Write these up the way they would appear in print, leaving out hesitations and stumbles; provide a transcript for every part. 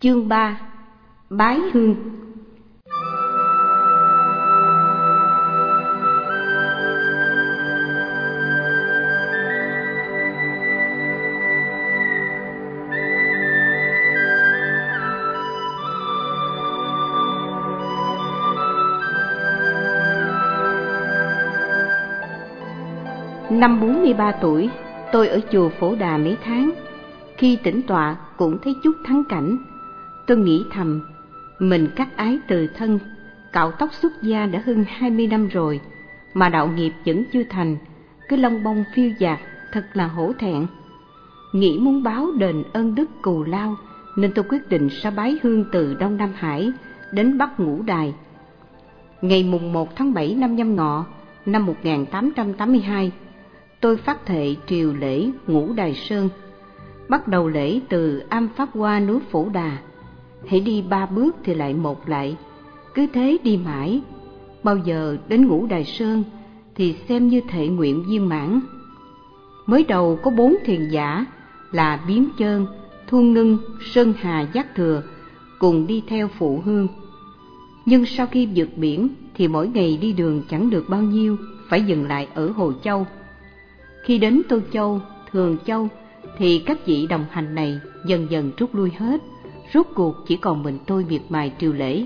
Chương 3. Bái hương. Năm 43 tuổi, tôi ở chùa Phổ Đà mấy tháng. Khi tĩnh tọa cũng thấy chút thắng cảnh. Tôi nghĩ thầm, mình cắt ái từ thân, cạo tóc xuất gia đã hơn 20 năm rồi, mà đạo nghiệp vẫn chưa thành, cứ lông bông phiêu dạt, thật là hổ thẹn. Nghĩ muốn báo đền ơn đức cù lao, nên tôi quyết định sẽ bái hương từ Đông Nam Hải đến Bắc Ngũ Đài. Ngày mùng 1 tháng 7 năm Nhâm Ngọ, năm 1882, tôi phát thệ triều lễ Ngũ Đài Sơn. Bắt đầu lễ từ Am Pháp Hoa núi Phổ Đà. Hãy đi 3 bước thì lại 1 lại, cứ thế đi mãi. Bao giờ đến Ngũ Đài Sơn thì xem như thệ nguyện viên mãn. Mới đầu có 4 thiền giả là Biếm Chơn, Thu Ngân, Sơn Hà, Giác Thừa cùng đi theo phụ hương. Nhưng sau khi vượt biển thì mỗi ngày đi đường chẳng được bao nhiêu, phải dừng lại ở Hồ Châu. Khi đến Tô Châu, Thường Châu thì các vị đồng hành này dần dần rút lui hết, rốt cuộc chỉ còn mình tôi miệt mài triều lễ.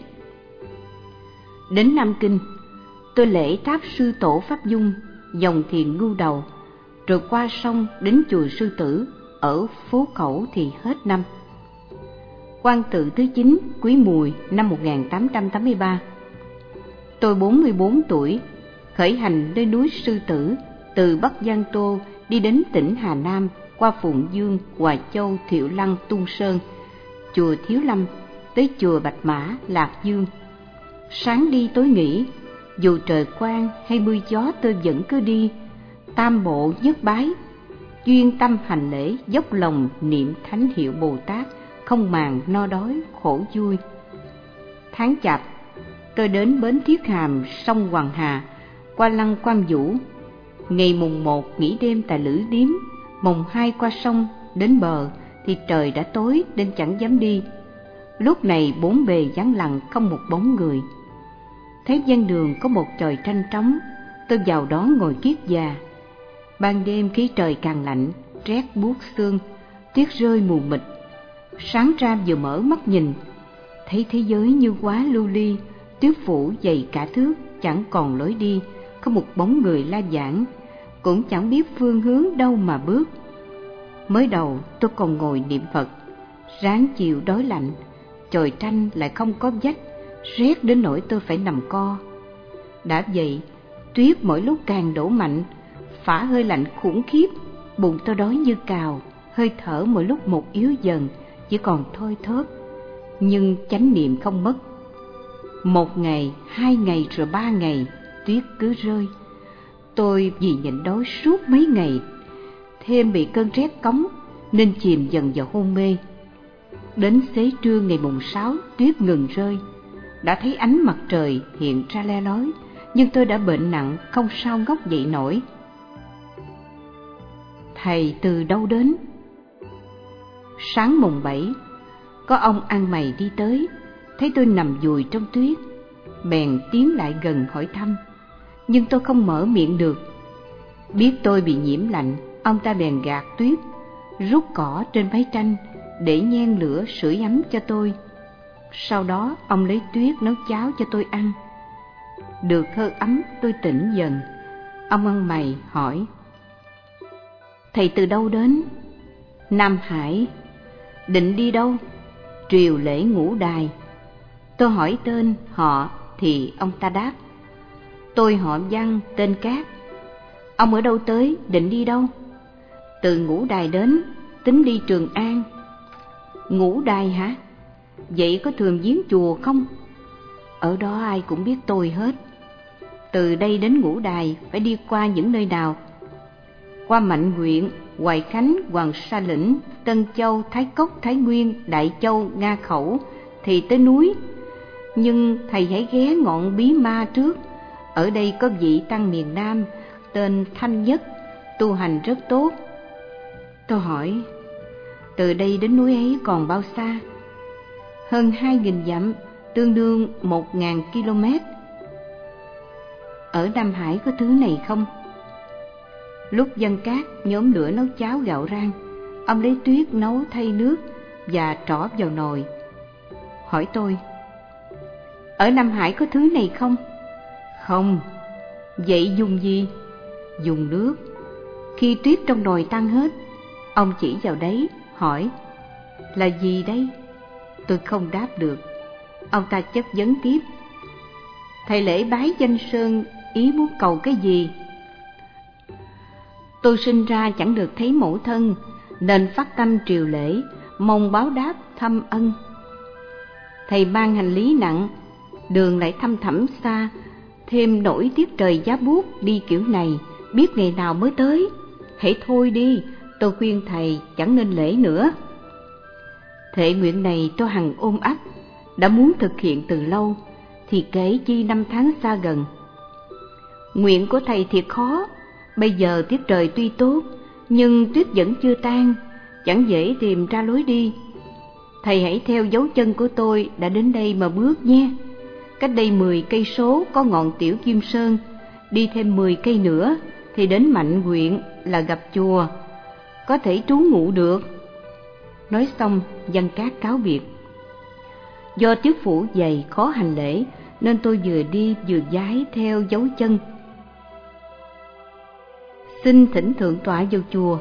Đến Nam Kinh, tôi lễ tháp sư tổ Pháp Dung, dòng thiền Ngưu Đầu, rồi qua sông đến chùa Sư Tử ở phố Cẩu thì hết năm. Quang tự thứ 9 Quý Mùi năm 1883. Tôi 44 tuổi, khởi hành nơi núi Sư Tử, từ Bắc Giang Tô đi đến tỉnh Hà Nam, qua Phụng Dương, Hoài Châu, Thiệu Lăng, Tung Sơn, chùa Thiếu Lâm, tới chùa Bạch Mã, Lạc Dương. Sáng đi tối nghỉ, dù trời quang hay mưa gió tôi vẫn cứ đi, tam bộ nhất bái, chuyên tâm hành lễ, dốc lòng niệm thánh hiệu Bồ Tát, không màng no đói khổ vui. Tháng Chạp, tôi đến bến Thiết Hàm, sông Hoàng Hà, qua lăng Quan Vũ. Ngày mùng 1 nghỉ đêm tại Lữ Điếm, mùng 2 qua sông đến bờ thì trời đã tối nên chẳng dám đi. Lúc này bốn bề vắng lặng, không một bóng người. Thấy ven đường có một chòi tranh trống, tôi vào đó ngồi kiết già. Ban đêm khi trời càng lạnh, rét buốt xương, tuyết rơi mù mịt. Sáng ra vừa mở mắt nhìn, thấy thế giới như quá lưu ly, tuyết phủ dày cả thước, chẳng còn lối đi, không một bóng người la vãng, cũng chẳng biết phương hướng đâu mà bước. Mới đầu tôi còn ngồi niệm Phật, ráng chịu đói lạnh, chòi tranh lại không có vách, rét đến nỗi tôi phải nằm co. Đã vậy, tuyết mỗi lúc càng đổ mạnh, phả hơi lạnh khủng khiếp, bụng tôi đói như cào, hơi thở mỗi lúc một yếu dần, chỉ còn thôi thóp. Nhưng chánh niệm không mất. 1 ngày, 2 ngày rồi 3 ngày, tuyết cứ rơi. Tôi vì nhịn đói suốt mấy ngày, thêm bị cơn rét cóng nên chìm dần vào hôn mê. Đến xế trưa ngày mùng 6, tuyết ngừng rơi. Đã thấy ánh mặt trời hiện ra le lói, nhưng tôi đã bệnh nặng, không sao ngóc dậy nổi. Thầy từ đâu đến? Sáng mùng 7, có ông ăn mày đi tới, thấy tôi nằm vùi trong tuyết, bèn tiến lại gần hỏi thăm, nhưng tôi không mở miệng được. Biết tôi bị nhiễm lạnh, ông ta bèn gạt tuyết, rút cỏ trên mái tranh để nhen lửa sưởi ấm cho tôi. Sau đó ông lấy tuyết nấu cháo cho tôi ăn. Được hơi ấm tôi tỉnh dần. Ông ăn mày hỏi, thầy từ đâu đến? Nam Hải. Định đi đâu? Triều lễ Ngũ Đài. Tôi hỏi tên họ thì ông ta đáp, tôi họ Văn, tên Cát. Ông ở đâu tới, định đi đâu? Từ Ngũ Đài đến, tính đi Trường An. Ngũ Đài hả? Vậy có thường viếng chùa không? Ở đó ai cũng biết tôi hết. Từ đây đến Ngũ Đài phải đi qua những nơi nào? Qua Mạnh Huyện, Hoài Khánh, Hoàng Sa Lĩnh, Tân Châu, Thái Cốc, Thái Nguyên, Đại Châu, Nga Khẩu thì tới núi. Nhưng thầy hãy ghé ngọn Bí Ma trước. Ở đây có vị tăng miền Nam tên Thanh Nhất, tu hành rất tốt. Tôi hỏi, từ đây đến núi ấy còn bao xa? hơn 2.000 dặm, tương đương 1.000 km. Ở Nam Hải có thứ này không? Lúc Dân Cát nhóm lửa nấu cháo gạo rang, ông lấy tuyết nấu thay nước và trỏ vào nồi. Hỏi tôi, ở Nam Hải có thứ này không? Không. Vậy dùng gì? Dùng nước. Khi tuyết trong nồi tan hết, ông chỉ vào đấy, hỏi, là gì đấy? Tôi không đáp được. Ông ta chất vấn tiếp, thầy lễ bái danh sơn, ý muốn cầu cái gì? Tôi sinh ra chẳng được thấy mẫu thân, nên phát tâm triều lễ, mong báo đáp thăm ân. Thầy mang hành lý nặng, đường lại thăm thẳm xa, thêm nổi tiết trời giá buốt đi kiểu này, biết ngày nào mới tới. Hãy thôi đi, tôi khuyên thầy chẳng nên lễ nữa. Thệ nguyện này tôi hằng ôm ấp, đã muốn thực hiện từ lâu, thì kể chi năm tháng xa gần. Nguyện của thầy thiệt khó, bây giờ tiết trời tuy tốt, nhưng tuyết vẫn chưa tan, chẳng dễ tìm ra lối đi. Thầy hãy theo dấu chân của tôi đã đến đây mà bước nhé. Cách đây 10 cây số có ngọn Tiểu Kim Sơn, đi thêm 10 cây nữa thì đến Mạnh Huyện là gặp chùa, có thể trú ngụ được. Nói xong, Văn Cát cáo biệt. Do chức phủ dày khó hành lễ, nên tôi vừa đi vừa vái theo dấu chân. Xin thỉnh thượng tọa vào chùa.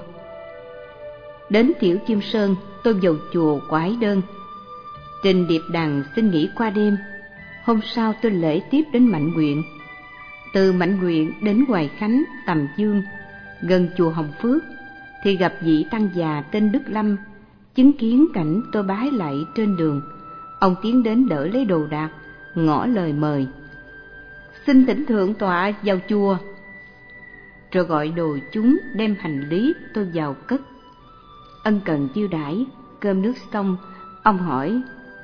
Đến Tiểu Kim Sơn, tôi vào chùa quải đơn, trình điệp đằng xin nghỉ qua đêm. Hôm sau tôi lễ tiếp đến Mạnh Huyện. Từ Mạnh Huyện đến Hoài Khánh, Tầm Dương, gần chùa Hồng Phước, thì gặp vị tăng già tên Đức Lâm. Chứng kiến cảnh tôi bái lạy trên đường, ông tiến đến đỡ lấy đồ đạc, ngỏ lời mời, xin thỉnh thượng tọa vào chùa. Rồi gọi đồ chúng đem hành lý tôi vào cất. Ân cần chiêu đãi, cơm nước xong, ông hỏi,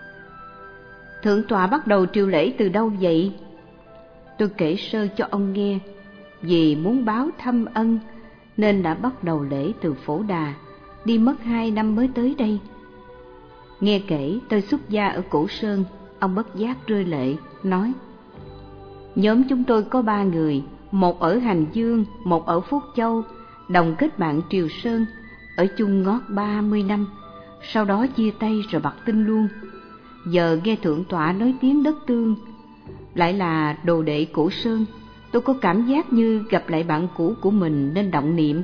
thượng tọa bắt đầu triều lễ từ đâu vậy? Tôi kể sơ cho ông nghe, vì muốn báo thăm ân nên đã bắt đầu lễ từ Phổ Đà, đi mất 2 năm mới tới đây. Nghe kể tôi xuất gia ở Cổ Sơn, ông bất giác rơi lệ, nói, nhóm chúng tôi có 3 người, một ở Hành Dương, một ở Phúc Châu, đồng kết bạn Triều Sơn, ở chung ngót 30 năm, sau đó chia tay rồi bặt tinh luôn. Giờ nghe thượng tọa nói tiếng đất tương, lại là đồ đệ Cổ Sơn, tôi có cảm giác như gặp lại bạn cũ của mình nên động niệm.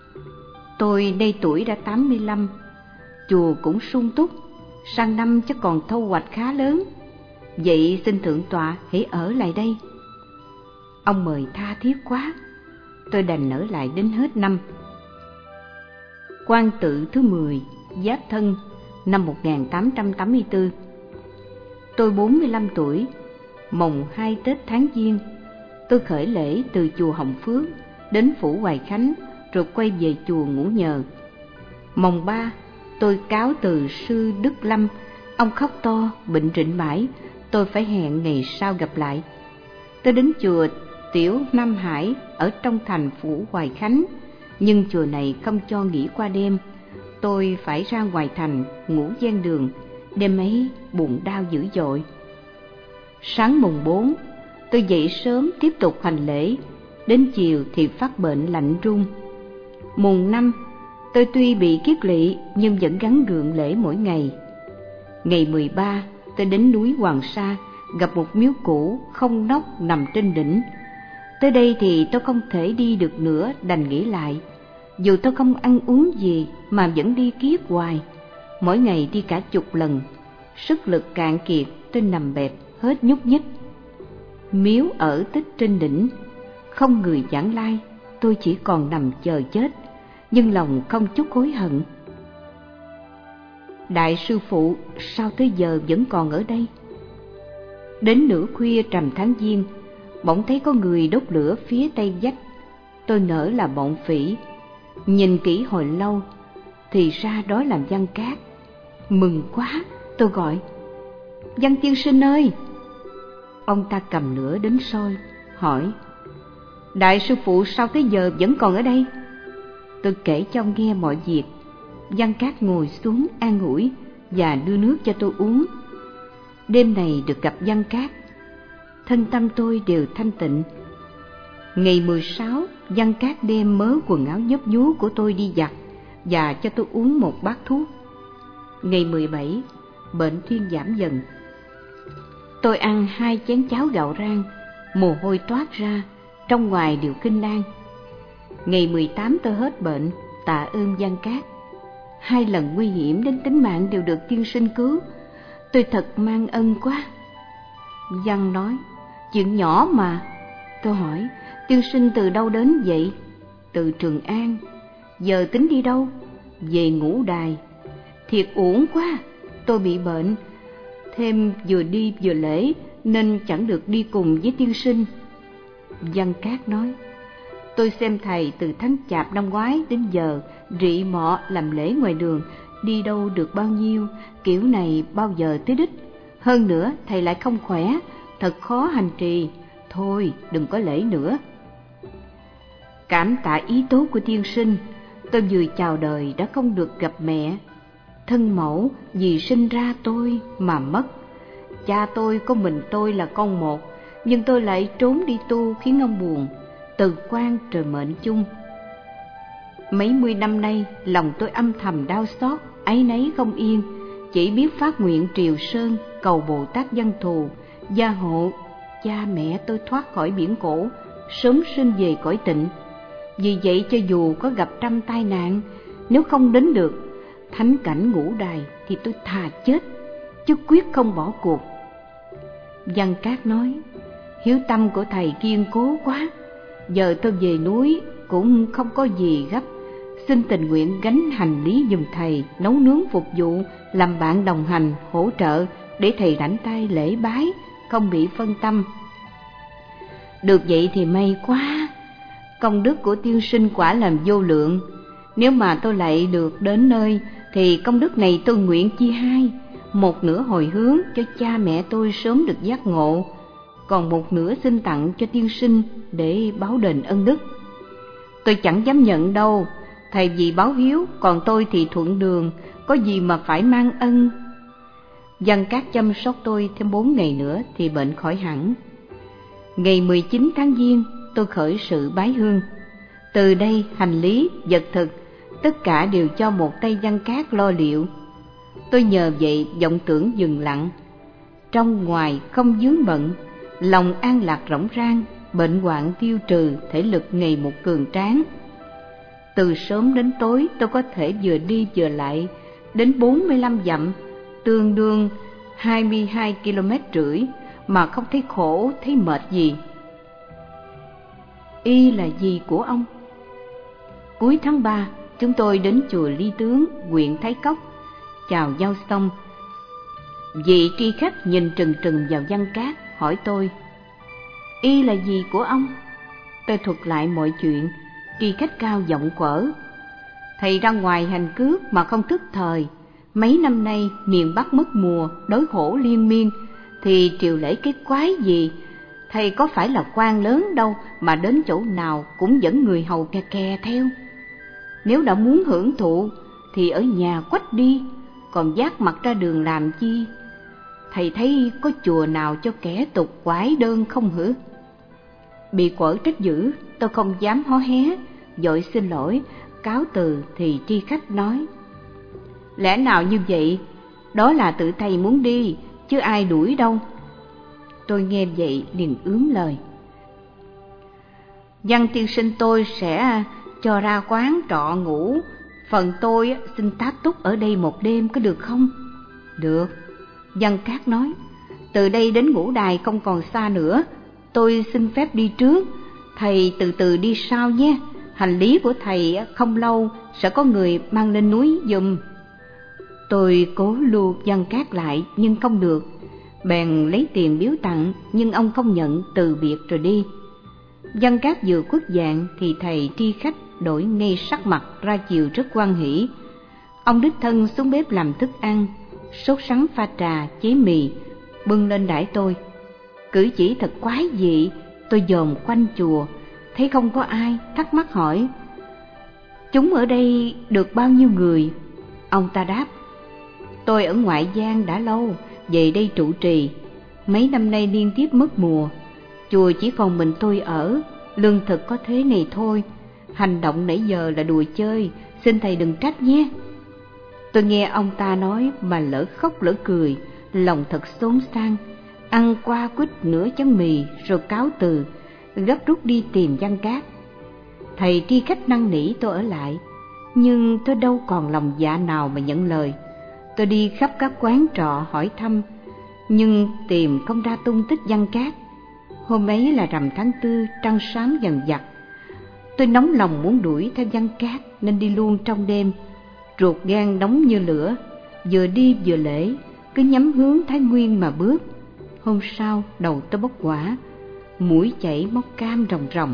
Tôi nay tuổi đã 85, chùa cũng sung túc, sang năm chắc còn thu hoạch khá lớn. Vậy xin thượng tọa hãy ở lại đây. Ông mời tha thiết quá, tôi đành ở lại đến hết năm. Quang tự thứ 10, Giáp Thân, năm 1884. Tôi 45 tuổi, mồng 2 Tết tháng Giêng, tôi khởi lễ từ chùa Hồng Phước đến phủ Hoài Khánh, rồi quay về chùa ngủ nhờ. Mồng 3, tôi cáo từ sư Đức Lâm, ông khóc to, bệnh rịnh mãi, tôi phải hẹn ngày sau gặp lại. Tôi đến chùa Tiểu Nam Hải ở trong thành phủ Hoài Khánh, nhưng chùa này không cho nghỉ qua đêm, tôi phải ra ngoài thành ngủ ven đường. Đêm ấy bụng đau dữ dội. Sáng mùng 4, tôi dậy sớm tiếp tục hành lễ, đến chiều thì phát bệnh lạnh run. Mùng 5, tôi tuy bị kiết lỵ nhưng vẫn gắng gượng lễ mỗi ngày. Ngày 13, tôi đến núi Hoàng Sa, gặp một miếu cũ không nóc nằm trên đỉnh. Tới đây thì tôi không thể đi được nữa, đành nghỉ lại. Dù tôi không ăn uống gì mà vẫn đi kiết hoài, mỗi ngày đi cả chục lần. Sức lực cạn kiệt, tôi nằm bẹp, hết nhúc nhích. Miếu ở tích trên đỉnh, không người giảng lai, tôi chỉ còn nằm chờ chết, nhưng lòng không chút hối hận. Đại sư phụ sao tới giờ vẫn còn ở đây? Đến nửa khuya rằm tháng Giêng, bỗng thấy có người đốt lửa phía tây vách. Tôi ngỡ là bọn phỉ, nhìn kỹ hồi lâu thì ra đó là Văn Cát. Mừng quá, tôi gọi, Văn tiên sinh ơi. Ông ta cầm lửa đến soi, hỏi, đại sư phụ sao tới giờ vẫn còn ở đây? Tôi kể cho ông nghe mọi việc. Văn Cát ngồi xuống an ủi và đưa nước cho tôi uống. đêm này được gặp Văn Cát, thân tâm tôi đều thanh tịnh. Ngày 16, Văn Cát đem mớ quần áo dớp vú của tôi đi giặt và cho tôi uống một bát thuốc. Ngày 17, bệnh thuyên giảm dần. Tôi ăn 2 chén cháo gạo rang, mồ hôi toát ra, trong ngoài đều kinh lan. Ngày 18 tôi hết bệnh, tạ ơn Văn Cát. 2 lần nguy hiểm đến tính mạng đều được tiên sinh cứu, tôi thật mang ân quá. Văn nói, chuyện nhỏ mà. Tôi hỏi, tiên sinh từ đâu đến vậy? Từ Trường An. Giờ tính đi đâu? Về Ngũ Đài. Thiệt uổng quá, tôi bị bệnh, thêm vừa đi vừa lễ nên chẳng được đi cùng với tiên sinh. Văn Cát nói, tôi xem thầy từ tháng Chạp năm ngoái đến giờ rị mọ làm lễ ngoài đường, đi đâu được bao nhiêu, kiểu này bao giờ tới đích. Hơn nữa thầy lại không khỏe, thật khó hành trì, thôi đừng có lễ nữa. Cảm tạ ý tốt của tiên sinh, tôi vừa chào đời đã không được gặp mẹ. Thân mẫu vì sinh ra tôi mà mất. Cha tôi có mình tôi là con một, nhưng tôi lại trốn đi tu khiến ông buồn. Từ quan trời mệnh chung. Mấy mươi năm nay lòng tôi âm thầm đau xót, áy náy không yên, chỉ biết phát nguyện triều sơn cầu Bồ Tát Văn Thù gia hộ cha mẹ tôi thoát khỏi biển khổ, sớm sinh về cõi tịnh. Vì vậy cho dù có gặp trăm tai nạn, nếu không đến được thánh cảnh Ngũ Đài thì tôi thà chết, chứ quyết không bỏ cuộc. Văn Cát nói, hiếu tâm của thầy kiên cố quá, giờ tôi về núi cũng không có gì gấp, xin tình nguyện gánh hành lý giùm thầy, nấu nướng phục vụ, làm bạn đồng hành, hỗ trợ để thầy rảnh tay lễ bái, không bị phân tâm. Được vậy thì may quá, công đức của tiên sinh quả làm vô lượng. Nếu mà tôi lại được đến nơi thì công đức này tôi nguyện chia 2, một nửa hồi hướng cho cha mẹ tôi sớm được giác ngộ, còn một nửa xin tặng cho tiên sinh để báo đền ân đức. Tôi chẳng dám nhận đâu, thầy vì báo hiếu, còn tôi thì thuận đường, có gì mà phải mang ân. Văn Cát chăm sóc tôi thêm 4 ngày nữa thì bệnh khỏi hẳn. Ngày 19 tháng Giêng tôi khởi sự bái hương. Từ đây hành lý, vật thực, tất cả đều cho một tay Văn Cát lo liệu. Tôi nhờ vậy vọng tưởng dừng lặng, trong ngoài không vướng bận, lòng an lạc rỗng rang, bệnh hoạn tiêu trừ, thể lực ngày một cường tráng. Từ sớm đến tối tôi có thể vừa đi vừa lại đến 45 dặm, tương đương 22,5 km, mà không thấy khổ, thấy mệt gì. Y là gì của ông? Cuối tháng 3, chúng tôi đến chùa Ly Tướng, huyện Thái Cốc, chào nhau xong. Vị tri khách nhìn trừng trừng vào Văn Cát, hỏi tôi, y là gì của ông? Tôi thuật lại mọi chuyện. Tri khách cao giọng quở, thầy ra ngoài hành cướp mà không thức thời. Mấy năm nay miền Bắc mất mùa, đói khổ liên miên, thì triều lễ cái quái gì? Thầy có phải là quan lớn đâu mà đến chỗ nào cũng dẫn người hầu kè kè theo. Nếu đã muốn hưởng thụ thì ở nhà quách đi, còn vác mặt ra đường làm chi? Thầy thấy có chùa nào cho kẻ tục quái đơn không hử? Bị quở trách dữ, tôi không dám hó hé, vội xin lỗi, cáo từ thì tri khách nói, lẽ nào như vậy? Đó là tự thầy muốn đi, chứ ai đuổi đâu. Tôi nghe vậy liền ướm lời, Văn tiên sinh tôi sẽ cho ra quán trọ ngủ, phần tôi xin tá túc ở đây một đêm có được không? Được. Văn Cát nói, từ đây đến Ngũ Đài không còn xa nữa, tôi xin phép đi trước, thầy từ từ đi sau nhé. Hành lý của thầy không lâu sẽ có người mang lên núi giùm. Tôi cố lưu Văn Cát lại nhưng không được, bèn lấy tiền biếu tặng, nhưng ông không nhận, từ biệt rồi đi. Văn Cát vừa khuất dạng thì thầy tri khách đổi ngay sắc mặt ra chiều rất hoan hỉ. Ông đích thân xuống bếp làm thức ăn, sốt sắng pha trà, chế mì, bưng lên đãi tôi. Cử chỉ thật quái dị. Tôi dòm quanh chùa, thấy không có ai, thắc mắc hỏi, chúng ở đây được bao nhiêu người? Ông ta đáp, tôi ở ngoại gian đã lâu, về đây trụ trì. Mấy năm nay liên tiếp mất mùa, chùa chỉ còn mình tôi ở, lương thực có thế này thôi. Hành động nãy giờ là đùa chơi, xin thầy đừng trách nhé. Tôi nghe ông ta nói mà lỡ khóc lỡ cười, lòng thật xốn sang. Ăn qua quýt nửa chén mì rồi cáo từ, gấp rút đi tìm Văn Cát. Thầy tri khách năn nỉ tôi ở lại, nhưng tôi đâu còn lòng dạ nào mà nhận lời. Tôi đi khắp các quán trọ hỏi thăm, nhưng tìm không ra tung tích Văn Cát. Hôm ấy là rằm tháng 4, trăng sáng dần dặt. Tôi nóng lòng muốn đuổi theo Văn Cát nên đi luôn trong đêm, ruột gan nóng như lửa, vừa đi vừa lễ, cứ nhắm hướng Thái Nguyên mà bước. Hôm sau đầu tôi bốc hỏa, mũi chảy máu cam ròng ròng.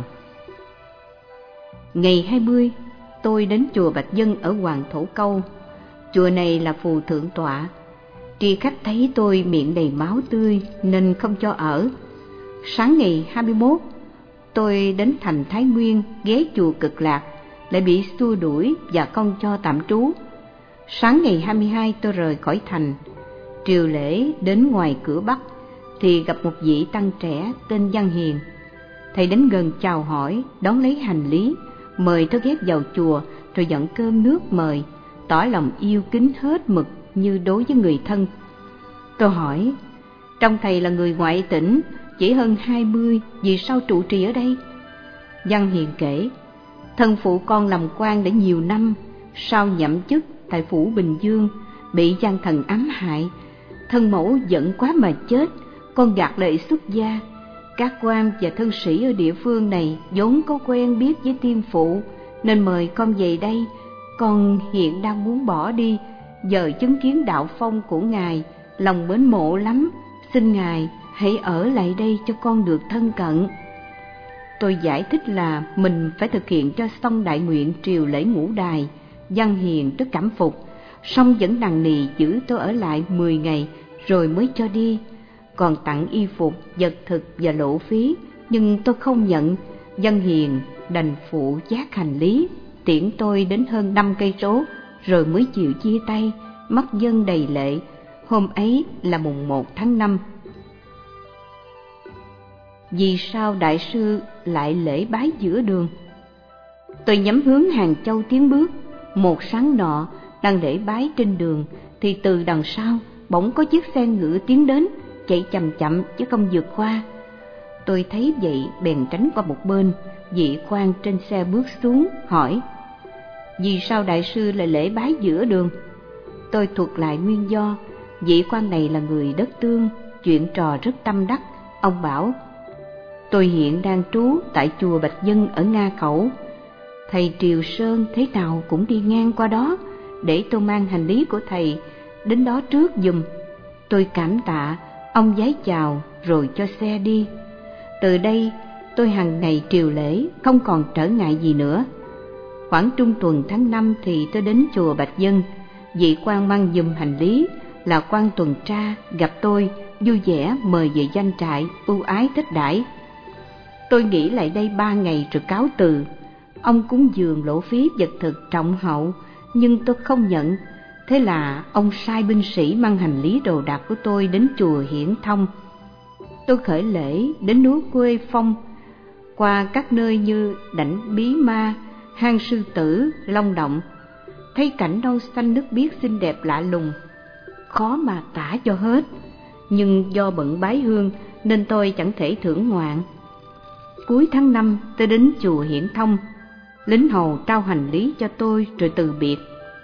Ngày 20, tôi đến chùa Bạch Dân ở Hoàng Thổ Câu. Chùa này là phù thượng tọa. Tri khách thấy tôi miệng đầy máu tươi nên không cho ở. Sáng ngày 21, tôi đến thành Thái Nguyên ghé chùa Cực Lạc, lại bị xua đuổi và không cho tạm trú. Sáng ngày 22 tôi rời khỏi thành. Triều lễ đến ngoài cửa Bắc thì gặp một vị tăng trẻ tên Văn Hiền. Thầy đến gần chào hỏi, đón lấy hành lý, mời tôi ghé vào chùa rồi dọn cơm nước mời, tỏ lòng yêu kính hết mực như đối với người thân. Tôi hỏi, trong thầy là người ngoại tỉnh, chỉ hơn 20, vì sao trụ trì ở đây? Văn Hiền kể, thân phụ con làm quan đã nhiều năm, sau nhậm chức tại phủ Bình Dương, bị gian thần ám hại, thân mẫu giận quá mà chết, con gạt lệ xuất gia. Các quan và thân sĩ ở địa phương này vốn có quen biết với tiên phụ, nên mời con về đây. Con hiện đang muốn bỏ đi, giờ chứng kiến đạo phong của ngài, lòng mến mộ lắm, xin ngài hãy ở lại đây cho con được thân cận. Tôi giải thích là mình phải thực hiện cho xong đại nguyện triều lễ ngũ đài. Văn Hiền rất cảm phục, song vẫn nằng nì giữ tôi ở lại 10 ngày rồi mới cho đi, còn tặng y phục, vật thực và lộ phí, nhưng tôi không nhận. Văn Hiền đành phụ vác hành lý tiễn tôi đến hơn 5 cây số rồi mới chịu chia tay, mắt dân đầy lệ. Hôm ấy là mùng 1 tháng 5. Vì sao đại sư lại lễ bái giữa đường? Tôi nhắm hướng Hàng Châu tiến bước. Một sáng nọ đang lễ bái trên đường thì từ đằng sau bỗng có chiếc xe ngựa tiến đến, chạy chậm chậm chứ không vượt qua. Tôi thấy vậy bèn tránh qua một bên. Vị quan trên xe bước xuống hỏi, vì sao đại sư lại lễ bái giữa đường? Tôi thuật lại nguyên do. Vị quan này là người đất Tương, chuyện trò rất tâm đắc. Ông bảo, tôi hiện đang trú tại chùa Bạch Dân ở Nga Khẩu. Thầy Triều Sơn thế nào cũng đi ngang qua đó, để tôi mang hành lý của thầy đến đó trước giùm. Tôi cảm tạ, ông vái chào rồi cho xe đi. Từ đây tôi hàng ngày triều lễ, không còn trở ngại gì nữa. Khoảng trung tuần tháng 5 thì tôi đến chùa Bạch Dân. Vị quan mang giùm hành lý là quan tuần tra gặp tôi, vui vẻ mời về doanh trại, ưu ái thích đãi. Tôi nghỉ lại đây 3 ngày rồi cáo từ. Ông cúng dường lộ phí vật thực trọng hậu, nhưng tôi không nhận. Thế là ông sai binh sĩ mang hành lý đồ đạc của tôi đến chùa Hiển Thông. Tôi khởi lễ đến núi Quê Phong, qua các nơi như Đảnh Bí Ma, Hang Sư Tử, Long Động, thấy cảnh non xanh nước biếc xinh đẹp lạ lùng, khó mà tả cho hết. Nhưng do bận bái hương nên tôi chẳng thể thưởng ngoạn. Cuối tháng 5 tôi đến chùa Hiển Thông, lính hầu trao hành lý cho tôi rồi từ biệt.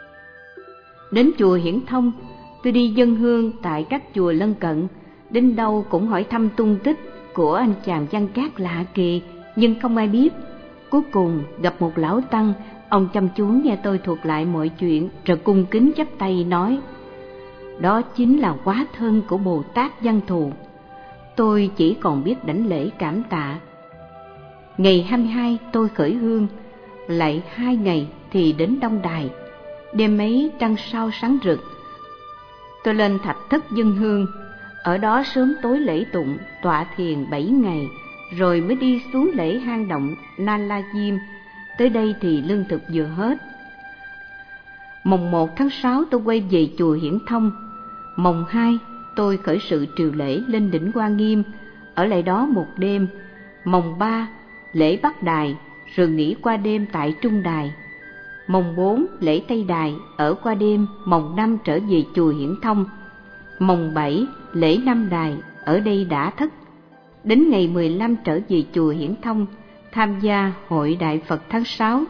Đến chùa Hiển Thông, tôi đi dâng hương tại các chùa lân cận, đến đâu cũng hỏi thăm tung tích của anh chàng Văn Cát lạ kỳ, nhưng không ai biết. Cuối cùng gặp một lão tăng, ông chăm chú nghe tôi thuật lại mọi chuyện rồi cung kính chắp tay nói, đó chính là hóa thân của Bồ Tát Văn Thù. Tôi chỉ còn biết đảnh lễ cảm tạ. Ngày 22 tôi khởi hương, lại 2 ngày thì đến Đông Đài. Đêm ấy trăng sao sáng rực, tôi lên thạch thất dâng hương. Ở đó sớm tối lễ tụng, tọa thiền 7 ngày, rồi mới đi xuống lễ hang động Na La Diêm. Tới đây thì lương thực vừa hết. Mùng 1 tháng 6 tôi quay về chùa Hiển Thông. Mùng 2 tôi khởi sự triều lễ lên đỉnh Hoa Nghiêm, ở lại đó một đêm. Mồng 3 lễ Bắc Đài, rồi nghỉ qua đêm tại Trung Đài. Mồng 4 lễ Tây Đài, ở qua đêm. Mồng 5 trở về chùa Hiển Thông. Mồng 7 lễ Nam Đài, ở đây đã thất. Đến ngày 15 trở về chùa Hiển Thông, tham gia hội Đại Phật tháng 6.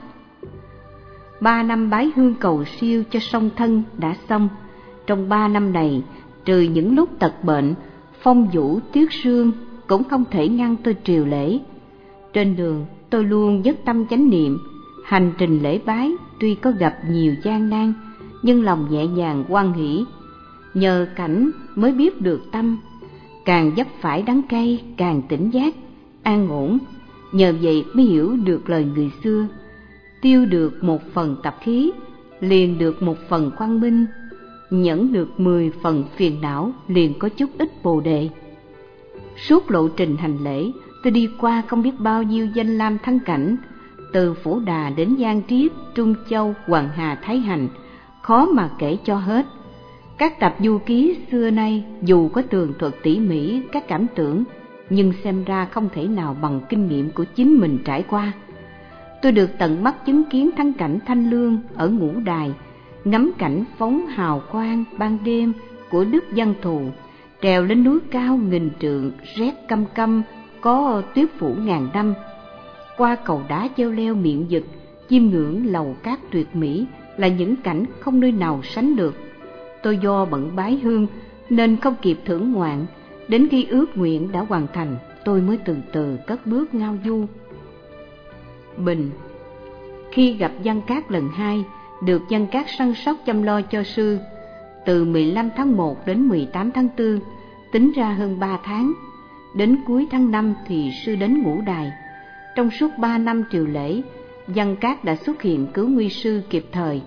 3 năm bái hương cầu siêu cho song thân đã xong. Trong 3 năm này, trừ những lúc tật bệnh, phong vũ tuyết sương cũng không thể ngăn tôi triều lễ. Trên đường tôi luôn dứt tâm chánh niệm. Hành trình lễ bái tuy có gặp nhiều gian nan, nhưng lòng nhẹ nhàng hoan hỷ. Nhờ cảnh mới biết được tâm, càng vấp phải đắng cay càng tỉnh giác, an ổn. Nhờ vậy mới hiểu được lời người xưa: tiêu được một phần tập khí, liền được một phần quang minh. Nhẫn được 10 phần phiền não, liền có chút ít bồ đề. Suốt lộ trình hành lễ, tôi đi qua không biết bao nhiêu danh lam thắng cảnh, từ Phổ Đà đến Giang Triết, Trung Châu, Hoàng Hà, Thái Hành, khó mà kể cho hết. Các tập du ký xưa nay dù có tường thuật tỉ mỉ các cảm tưởng, nhưng xem ra không thể nào bằng kinh nghiệm của chính mình trải qua. Tôi được tận mắt chứng kiến thắng cảnh thanh lương ở Ngũ Đài, ngắm cảnh phóng hào quang ban đêm của Đức Văn Thù, trèo lên núi cao nghìn trượng rét căm căm có tuyết phủ ngàn năm, qua cầu đá treo leo miệng vực, chiêm ngưỡng lầu cát tuyệt mỹ là những cảnh không nơi nào sánh được. Tôi do bận bái hương nên không kịp thưởng ngoạn, đến khi ước nguyện đã hoàn thành, tôi mới từ từ cất bước ngao du. Bình. Khi gặp Văn Cát lần 2, được Văn Cát săn sóc chăm lo cho sư. Từ 15 tháng 1 đến 18 tháng 4, tính ra hơn 3 tháng. Đến cuối tháng 5 thì sư đến Ngũ Đài. Trong suốt 3 năm triều lễ, Văn Cát đã xuất hiện cứu nguy sư kịp thời.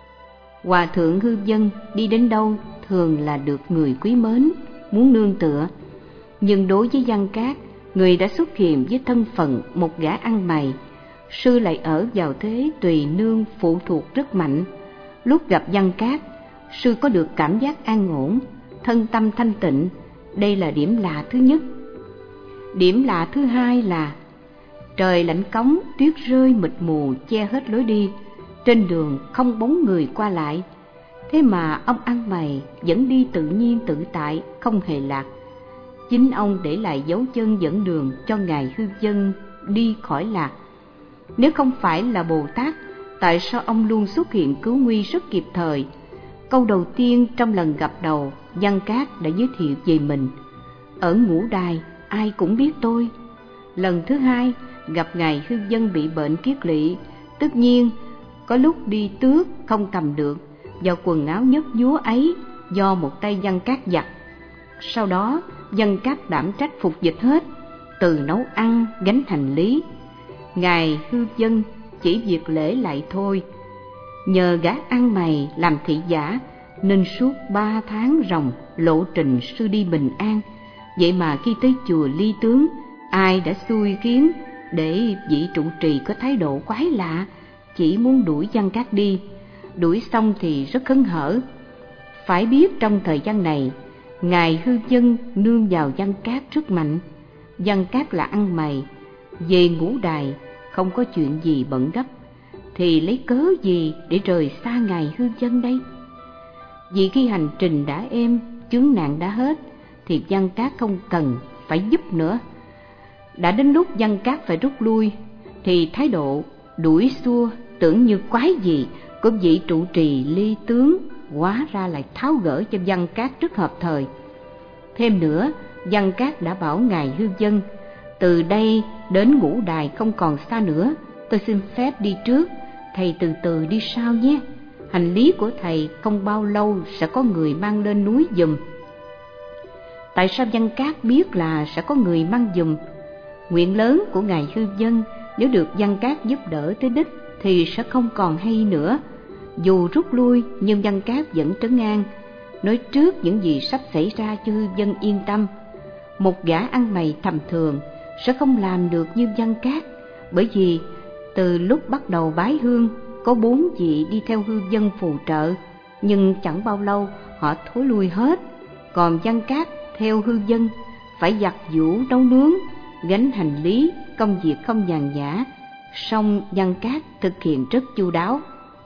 Hòa thượng Hư Vân đi đến đâu thường là được người quý mến, muốn nương tựa. Nhưng đối với Văn Cát, người đã xuất hiện với thân phận một gã ăn mày, sư lại ở vào thế tùy nương phụ thuộc rất mạnh. Lúc gặp Văn Cát, sư có được cảm giác an ổn, thân tâm thanh tịnh. Đây là điểm lạ thứ nhất. Điểm lạ thứ hai là trời lạnh cống, tuyết rơi mịt mù che hết lối đi, trên đường không bóng người qua lại. Thế mà ông ăn mày vẫn đi tự nhiên tự tại, không hề lạc. Chính ông để lại dấu chân dẫn đường cho ngài Hư Vân đi khỏi lạc. Nếu không phải là Bồ Tát, tại sao ông luôn xuất hiện cứu nguy rất kịp thời? Câu đầu tiên trong lần gặp đầu, Văn Cát đã giới thiệu về mình: ở Ngũ Đài ai cũng biết tôi. Lần thứ hai gặp ngài Hư Vân bị bệnh kiết lỵ, tất nhiên có lúc đi tước không cầm được, vào quần áo nhớt nhúa ấy do một tay Văn Cát giặt. Sau đó Văn Cát đảm trách phục dịch hết, từ nấu ăn, gánh hành lý. Ngài Hư Vân chỉ việc lễ lại thôi. Nhờ gã ăn mày làm thị giả nên suốt 3 tháng ròng lộ trình sư đi bình an. Vậy mà khi tới chùa Ly Tướng, ai đã xui khiến để vị trụ trì có thái độ quái lạ, chỉ muốn đuổi Văn Cát đi. Đuổi xong thì rất hớn hở. Phải biết trong thời gian này, ngài Hư Vân nương vào Văn Cát rất mạnh. Văn Cát là ăn mày, về Ngũ Đài không có chuyện gì bận gấp, thì lấy cớ gì để rời xa ngài Hư Vân đây? Vì khi hành trình đã êm, chướng nạn đã hết, thì Văn Cát không cần phải giúp nữa. Đã đến lúc Văn Cát phải rút lui, thì thái độ đuổi xua tưởng như quái gì của vị trụ trì Ly Tướng hóa ra lại tháo gỡ cho Văn Cát rất hợp thời. Thêm nữa, Văn Cát đã bảo ngài Hư Vân: từ đây đến Ngũ Đài không còn xa nữa, tôi xin phép đi trước, thầy từ từ đi sau nhé. Hành lý của thầy không bao lâu sẽ có người mang lên núi giùm. Tại sao Văn Cát biết là sẽ có người mang giùm? Nguyện lớn của ngài Hư Vân nếu được Văn Cát giúp đỡ tới đích thì sẽ không còn hay nữa. Dù rút lui nhưng Văn Cát vẫn trấn an, nói trước những gì sắp xảy ra cho Hư Vân yên tâm. Một gã ăn mày tầm thường sẽ không làm được như Văn Cát, bởi vì từ lúc bắt đầu bái hương có 4 vị đi theo Hư Vân phù trợ, nhưng chẳng bao lâu họ thối lui hết. Còn Văn Cát theo hư dân phải giặt giũ nấu nướng, gánh hành lý, công việc không nhàn nhã, song Văn Cát thực hiện rất chu đáo.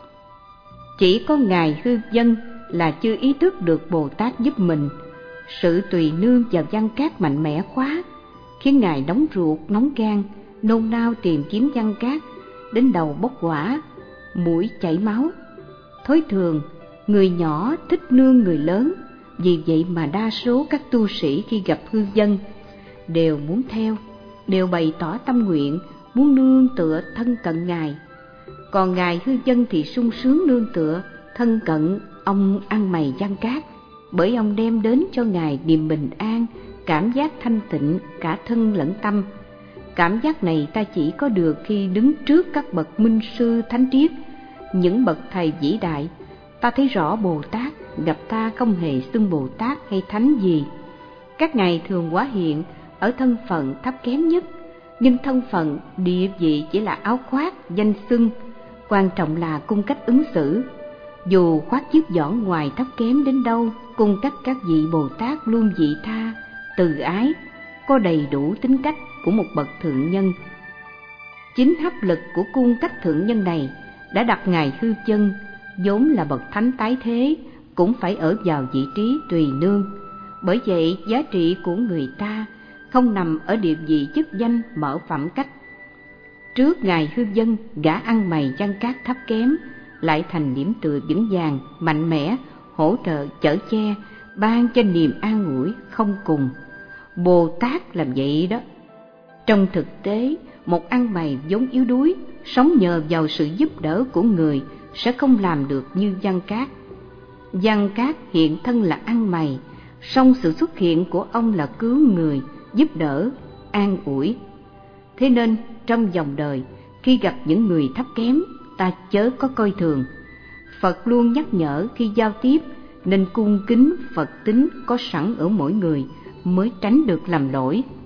Chỉ có ngài hư dân là chưa ý thức được Bồ Tát giúp mình. Sự tùy nương vào Văn Cát mạnh mẽ quá, khiến ngài nóng ruột nóng gan, nôn nao tìm kiếm Văn Cát, đến đầu bốc hỏa, mũi chảy máu. Thói thường, người nhỏ thích nương người lớn, vì vậy mà đa số các tu sĩ khi gặp hư dân đều muốn theo, đều bày tỏ tâm nguyện muốn nương tựa thân cận ngài. Còn ngài hư dân thì sung sướng nương tựa thân cận ông ăn mày Văn Cát, bởi ông đem đến cho ngài niềm bình an, cảm giác thanh tịnh cả thân lẫn tâm. Cảm giác này ta chỉ có được khi đứng trước các bậc minh sư thánh triết, những bậc thầy vĩ đại. Ta thấy rõ Bồ Tát, gặp ta không hề xưng Bồ Tát hay thánh gì. Các ngài thường hóa hiện ở thân phận thấp kém nhất, nhưng thân phận địa vị chỉ là áo khoác, danh xưng, quan trọng là cung cách ứng xử. Dù khoác chiếc vỏ ngoài thấp kém đến đâu, cung cách các vị Bồ Tát luôn vị tha, từ ái, có đầy đủ tính cách của một bậc thượng nhân. Chính hấp lực của cung cách thượng nhân này đã đặt ngài hư chân, vốn là bậc thánh tái thế, cũng phải ở vào vị trí tùy nương. Bởi vậy giá trị của người ta không nằm ở địa vị chức danh mà ở phẩm cách. Trước ngài hư dân, gã ăn mày Văn Cát thấp kém lại thành điểm tựa vững vàng, mạnh mẽ, hỗ trợ chở che, ban cho niềm an ủi không cùng. Bồ Tát làm vậy đó. Trong thực tế, một ăn mày vốn yếu đuối, sống nhờ vào sự giúp đỡ của người sẽ không làm được như Văn Cát. Văn Cát hiện thân là ăn mày, song sự xuất hiện của ông là cứu người, giúp đỡ, an ủi. Thế nên trong dòng đời, khi gặp những người thấp kém, ta chớ có coi thường. Phật luôn nhắc nhở khi giao tiếp nên cung kính Phật tính có sẵn ở mỗi người mới tránh được làm lỗi.